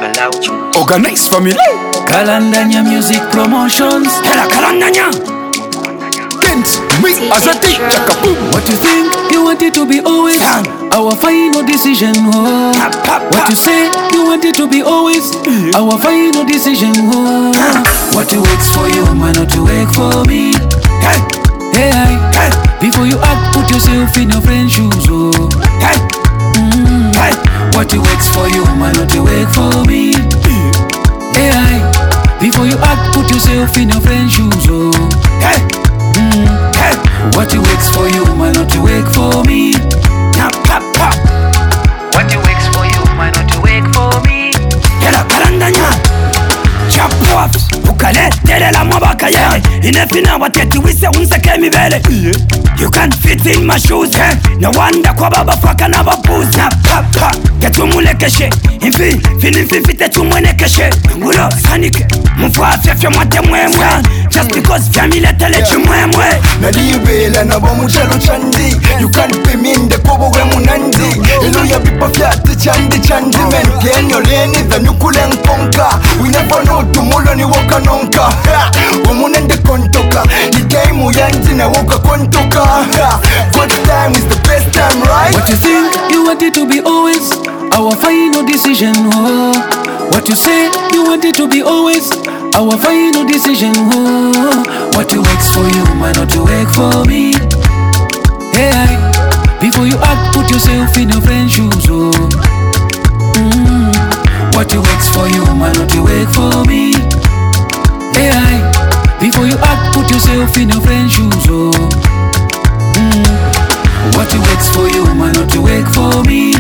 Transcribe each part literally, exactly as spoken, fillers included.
Organize family. Kalandanya Music Promotions. Hela Kalandanya. Kent, me as a teacher. What you think? You want it to be always Bang. our final decision. Oh. Pop, pop, What pop. you say? You want it to be always our final decision. Oh. What you works for you, man, not to work for me. Hey, Hey, I, hey, before you act, put yourself in your friend's shoes. Oh. hey, Mm. hey. What you works for you, man, not to work for me. Hey, I, before you act, put yourself in your friend's shoes. Oh. Hey, Mm. hey. What you works for you, man, not to work for me. Now pop, pop. What you works for you, man, not to work for me. Hela Kalandanya. Chop off. Ukale, tele la mwabaka ye. Inefina wateti wise unseke mibele. You can't fit in my shoes, eh? No wonder kwa baba faka na babuzi. Na pop, pop. Ketumule keshe. Infi, fili fifite tumwene keshe. Ngulo, sanike. Mfwa fefye mwate mwemwe. Just because family tele chumwemwe. Nalibela na bamuchalo chandi. You can't pay me in the kobo we munandi. Elo ya pipa fiati chandi chandi. Men kenyo leni the nukule nkonka. We never know tumulo ni woka nonka. Umunende kontoka. Ni game uyanji na woka kontoka. Good time is the best time, right? What you think? You want it to be always our final decision. Oh. What you say? You want it to be always our final decision. Oh. What you works for you, man, not to work for me. Hey, I, before you act, put yourself in your friend's shoes. Oh. Mm. What you works for you, man, not to work for me. Hey, I, before you act, put yourself in your friend's shoes. Oh. Mm. What you works for you, man, not to work for me.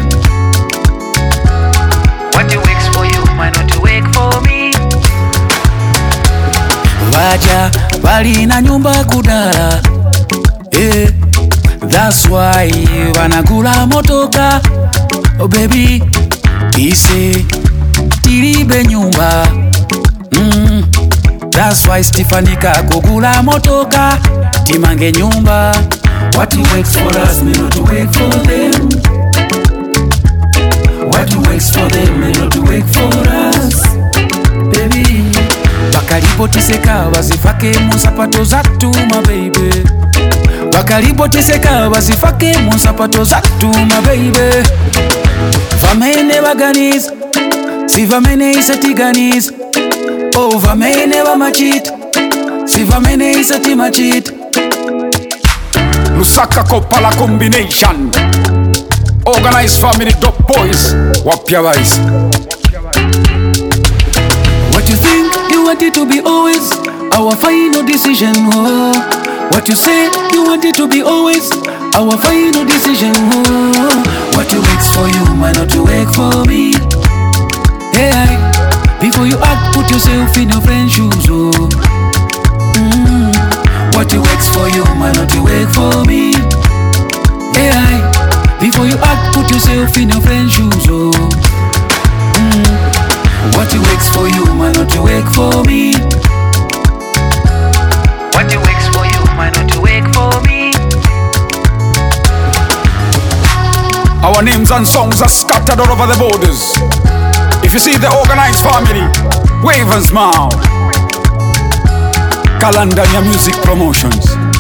What you works for you, man, not to work for me. Waja bali na nyumba kudala, eh, that's why wanagula motoka. Oh baby, ise tilibe nyumba. Mm, that's why Stephanie kakugula motoka timange nyumba. What you works for us, me not to work for them. What you works for them, me not to work for us, baby. Wakalipo tiseka wazifake musapato zatu, my baby. Wakalipo tiseka wazifake musapato zatu, my baby. Vamene waganiz, si vamene isatiganiz. Oh, vamene wamachit, si vamene isatimachit. Lusaka Kopala combination. Organized family dog boys. Wapya wise. What you think? You want it to be always our final decision. Oh. What you say? You want it to be always our final decision. Oh. What you works for you, man, not to work for me. Hey, I, before you act, put yourself in your friend's shoes. Oh. Mm. What you works for you, man, not to work for me. Hey, I, before you act, put yourself in your friend's shoes. Oh. Mm. What you works for you, man, not to work for me. What you works for you, man, not to work for me. Our names and songs are scattered all over the borders. If you see the organized family, wave and smile. Kalandanya Music Promotions.